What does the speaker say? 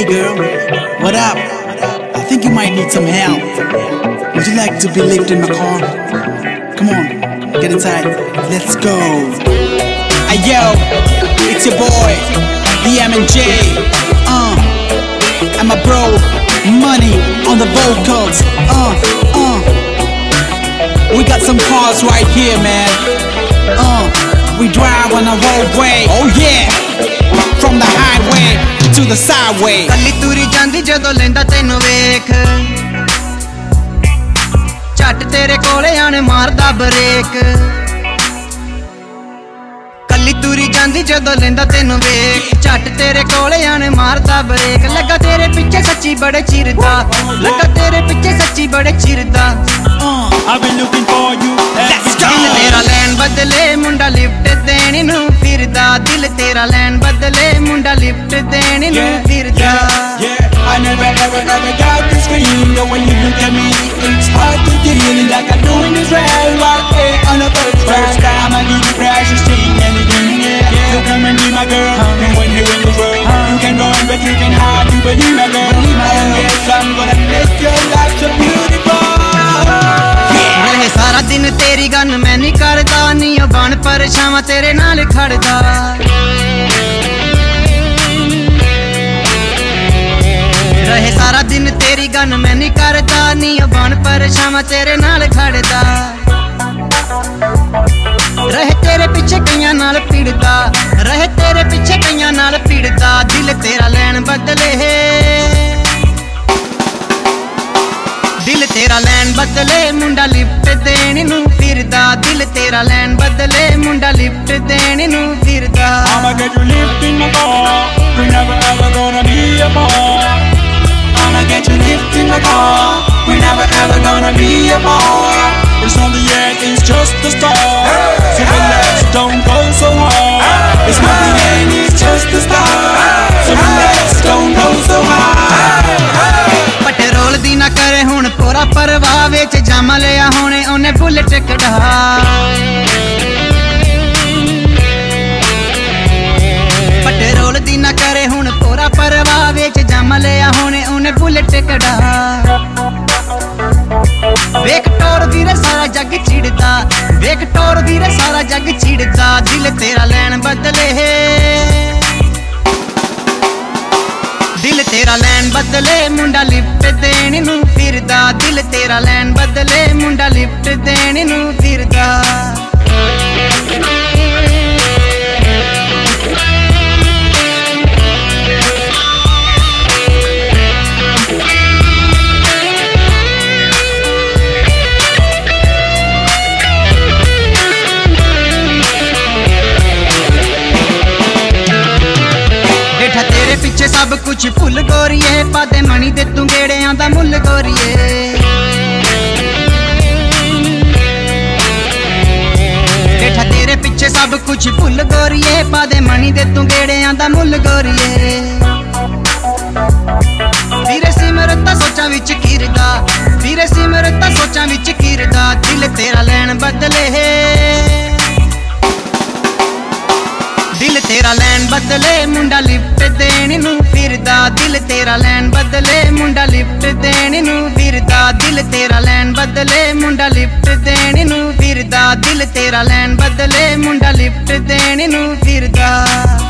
girl, what up? I think you might need some help. Would you like to be lifted in my car? Come on, get inside. Let's go. Hey yo, it's your boy, BM&J. And my bro, Money on the vocals. We got some cars right here, man. We drive on the roadway. Oh yeah, from the highway to the sideway. ਕੱਲੀ ਤੁਰੀ ਜਾਂਦੀ ਜਦੋਂ ਲੈਂਦਾ ਤੈਨੂੰ ਵੇਖ, ਝੱਟ ਤੇਰੇ ਕੋਲੇ ਆਣ ਮਾਰਦਾ ਬ੍ਰੇਕ। ਕੱਲੀ ਤੁਰੀ ਜਾਂਦੀ ਜਦੋਂ ਲੈਂਦਾ ਤੈਨੂੰ ਵੇਖ, ਝੱਟ ਤੇਰੇ ਕੋਲੇ ਆਣ ਮਾਰਦਾ ਬ੍ਰੇਕ। ਲੱਗਾ ਤੇਰੇ ਪਿੱਛੇ ਸੱਚੀ ਬੜੇ ਚਿਰਦਾ, ਲੱਗਾ ਤੇਰੇ ਪਿੱਛੇ ਸੱਚੀ ਬੜੇ ਚਿਰਦਾ। I've been looking for you. Let's go. ਦਿਲ ਤੇਰਾ ਲੈਣ ਬਦਲੇ ਮੁੰਡਾ ਲਿਫਟ ਦੇਣ ਨੂੰ ਫਿਰਦਾ, ਦਿਲ ਤੇਰਾ ਲੈਣ ਬਦਲੇ ਮੁੰਡਾ ਲਿਫਟ ਦੇਣ ਨੂੰ ਫਿਰਦਾ। I never ever got this feeling, but when you look at me, it's hard to deal like I'm doing this right, right on the first time I need a precious thing, anything, yeah. So come and be my girl, and when you're in the world, you can run but you can hide, you believe my girl. Yes, I'm gonna make your life so beautiful. ਰਹੇ ਸਾਰਾ ਦਿਨ ਤੇਰੀ ਗੱਲ ਮੈਂ ਨਹੀਂ ਕਰਦਾ, ਨੀ ਉਹ ਬਣ ਪਰਛਾਵਾਂ ਤੇਰੇ ਨਾਲ ਖੜਦਾ। ਰਹੇ ਸਾਰਾ ਦਿਨ ਤੇਰੀ ਗੱਲ ਮੈਂ ਨਹੀਂ ਕਰਦਾ, ਨੀ ਉਹ ਬਣ ਪਰਛਾਵਾਂ ਤੇਰੇ ਨਾਲ ਖੜਦਾ। ਰਹੇ ਤੇਰੇ ਪਿੱਛੇ ਕਈਆਂ ਨਾਲ ਭਿੜਦਾ, ਰਹੇ ਤੇਰੇ ਪਿੱਛੇ ਕਈਆਂ ਨਾਲ ਭਿੜਦਾ। ਦਿਲ ਤੇਰਾ ਲੈਣ ਬਦਲੇ, ਦਿਲ ਤੇਰਾ ਲੈਣ ਬਦਲੇ ਮੁੰਡਾ ਲਿਫਟ ਦੇਣ ਨੂੰ ਫਿਰਦਾ, ਦਿਲ ਤੇਰਾ ਲੈਣ ਬਦਲੇ ਮੁੰਡਾ ਲਿਫਟ ਦੇਣ ਨੂੰ ਫਿਰਦਾ। I'ma get you lift in my car, we're never ever gonna be apart. I'ma get you lift in my car, we're never ever gonna be apart. It's only yet, it's just the start, so relax, don't go so hard. It's not the end, it's just the start, so relax, don't go so hard. Petrol ਦੀ ਨਾ ਕਰੇ ਹੁਣ ਪੂਰਾ ਪਰਵਾਹ, ਵਿੱਚ ਜਮ ਲਿਆ ਹੁਣੇ ਉਹਨੇ ਬੁਲਟ ਕਢਾ। ਪੈਟਰੋਲ ਦੀ ਨਾ ਕਰੇ ਹੁਣ ਪੂਰਾ ਪਰਵਾਹ, ਵਿੱਚ ਜਮ ਲਿਆ ਹੁਣੇ ਉਹਨੇ ਬੁਲਟ ਕਢਾ। ਵੇਖ ਟੋਰ ਵੀਰੇ ਸਾਰਾ ਜੱਗ ਚਿੜਦਾ, ਵੇਖ ਟੋਰ ਵੀਰੇ ਸਾਰਾ ਜੱਗ ਚਿੜਦਾ। ਦਿਲ ਤੇਰਾ ਲੈਣ ਬਦਲੇ, ਦਿਲ ਤੇਰਾ ਲੈਣ ਬਦਲੇ ਮੁੰਡਾ ਲਿਫਟ ਦੇਣ ਨੂੰ ਫਿਰਦਾ, ਦਿਲ ਤੇਰਾ ਲੈਣ ਬਦਲੇ ਮੁੰਡਾ ਲਿਫਟ ਦੇਣ ਨੂੰ ਫਿਰਦਾ। ਤੇਰੇ ਪਿੱਛੇ ਸਭ ਕੁਝ ਭੁੱਲ ਗੋਰੀਏ, ਪਾਦੇ ਮਣੀ ਦੇ ਤੂੰ ਗੇੜਿਆਂ ਦਾ ਮੁੱਲ ਗੋਰੀਏ। ਬੈਠਾ ਤੇਰੇ ਪਿੱਛੇ ਸਭ ਕੁਝ ਭੁੱਲ ਗੋਰੀਏ, ਪਾਦੇ ਮਣੀ ਦੇ ਤੂੰ ਗੇੜਿਆਂ ਦਾ ਮੁੱਲ ਗੋਰੀਏ। ਵੀਰੇ ਸਿਮਰਤਾ ਸੋਚਾਂ ਵਿੱਚ ਘਿਰਦਾ, ਵੀਰੇ ਸਿਮਰਤਾ ਸੋਚਾਂ ਵਿੱਚ ਘਿਰਦਾ। ਦਿਲ ਤੇਰਾ ਲੈਣ ਬਦਲੇ, ਦਿਲ ਤੇਰਾ ਲੈਣ ਬਦਲੇ ਮੁੰਡਾ ਲਿਫਟ ਦੇਣ ਨੂੰ ਫਿਰਦਾ, ਦਿਲ ਤੇਰਾ ਲੈਣ ਬਦਲੇ ਮੁੰਡਾ ਲਿਫਟ ਦੇਣ ਨੂੰ ਫਿਰਦਾ। ਦਿਲ ਤੇਰਾ ਲੈਣ ਬਦਲੇ ਮੁੰਡਾ ਲਿਫਟ ਦੇਣ ਨੂੰ ਫਿਰਦਾ, ਦਿਲ ਤੇਰਾ ਲੈਣ ਬਦਲੇ ਮੁੰਡਾ ਲਿਫਟ ਦੇਣ ਨੂੰ ਫਿਰਦਾ।